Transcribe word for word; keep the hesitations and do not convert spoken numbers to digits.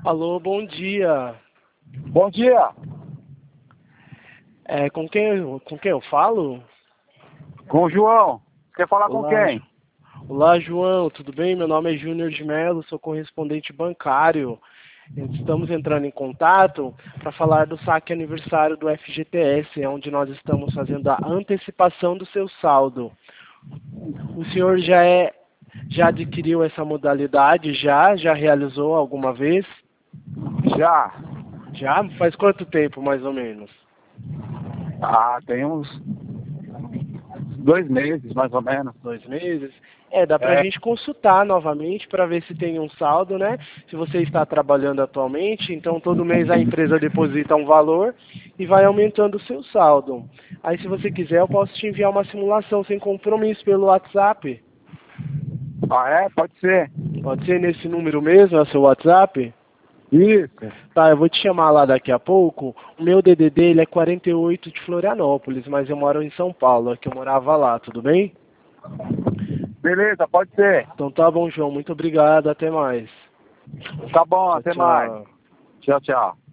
Alô, bom dia. Bom dia. É, com quem, eu- com quem eu falo? Com o João. Quer falar com Olá, quem? Ju- Olá, João, tudo bem? Meu nome é Júnior de Mello, sou correspondente bancário. Estamos entrando em contato para falar do saque aniversário do F G T S, onde nós estamos fazendo a antecipação do seu saldo. O senhor já é, já adquiriu essa modalidade? Já? Já realizou alguma vez? Já. Já? Faz quanto tempo, mais ou menos? Ah, tem uns dois meses, mais ou menos. Dois meses? É, dá pra É. gente consultar novamente para ver se tem um saldo, né? Se você está trabalhando atualmente, então todo mês a empresa deposita um valor e vai aumentando o seu saldo. Aí se você quiser eu posso te enviar uma simulação sem compromisso pelo WhatsApp. Ah, é? Pode ser. Pode ser nesse número mesmo, é o seu WhatsApp? Isso. Tá, eu vou te chamar lá daqui a pouco. O meu D D D ele é quarenta e oito de Florianópolis, mas eu moro em São Paulo, é que eu morava lá, tudo bem? Beleza, pode ser. Então tá bom, João. Muito obrigado. Até mais. Tá bom, Tchau, até mais. tchau. Tchau, tchau.